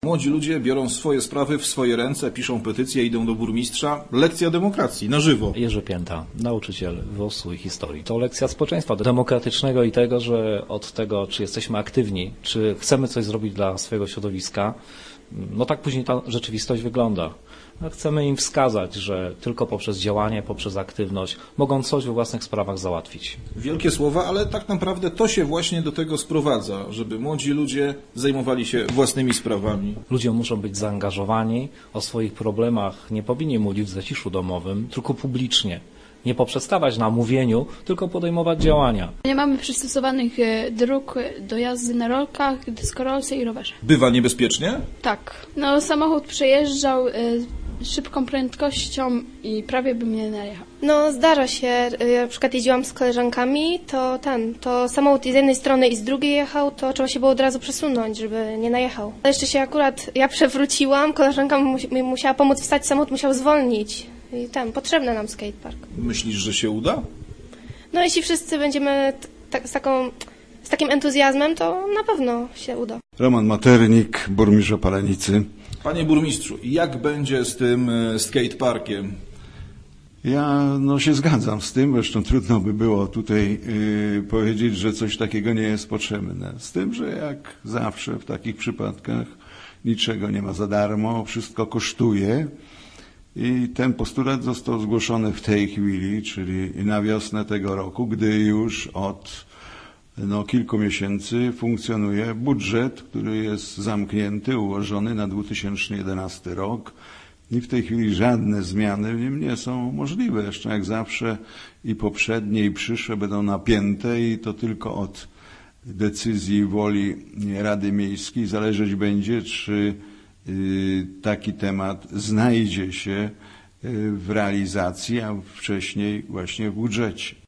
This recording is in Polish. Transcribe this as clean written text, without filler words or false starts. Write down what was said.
młodzi ludzie biorą swoje sprawy w swoje ręce, piszą petycje, idą do burmistrza. Lekcja demokracji, na żywo. Jerzy Pięta, nauczyciel WOS-u i historii. To lekcja społeczeństwa demokratycznego i tego, że od tego, czy jesteśmy aktywni, czy chcemy coś zrobić dla swojego środowiska, no tak później ta rzeczywistość wygląda. Chcemy im wskazać, że tylko poprzez działanie, poprzez aktywność mogą coś we własnych sprawach załatwić. Wielkie słowa, ale tak naprawdę to się właśnie do tego sprowadza, żeby młodzi ludzie zajmowali się własnymi sprawami. Ludzie muszą być zaangażowani, o swoich problemach nie powinni mówić w zaciszu domowym, tylko publicznie. Nie poprzestawać na mówieniu, tylko podejmować działania. Nie mamy przystosowanych dróg do jazdy na rolkach, deskorolce i rowerze. Bywa niebezpiecznie? Tak. No, samochód przejeżdżał szybką prędkością i prawie by mnie najechał. No, zdarza się. Ja na przykład jeździłam z koleżankami, to samochód z jednej strony i z drugiej jechał, to trzeba się było od razu przesunąć, żeby nie najechał. Ale jeszcze się akurat ja przewróciłam, koleżanka mi musiała pomóc wstać, samochód musiał zwolnić. I potrzebny nam skatepark. Myślisz, że się uda? No, jeśli wszyscy będziemy z takim entuzjazmem, to na pewno się uda. Roman Maternik, burmistrz Opalenicy. Panie burmistrzu, jak będzie z tym skateparkiem? Ja się zgadzam z tym, zresztą trudno by było tutaj powiedzieć, że coś takiego nie jest potrzebne. Z tym, że jak zawsze w takich przypadkach niczego nie ma za darmo, wszystko kosztuje. I ten postulat został zgłoszony w tej chwili, czyli na wiosnę tego roku, gdy już od kilku miesięcy funkcjonuje budżet, który jest zamknięty, ułożony na 2011 rok i w tej chwili żadne zmiany w nim nie są możliwe. Jeszcze jak zawsze i poprzednie i przyszłe będą napięte i to tylko od decyzji i woli Rady Miejskiej zależeć będzie, czy taki temat znajdzie się w realizacji, a wcześniej właśnie w budżecie.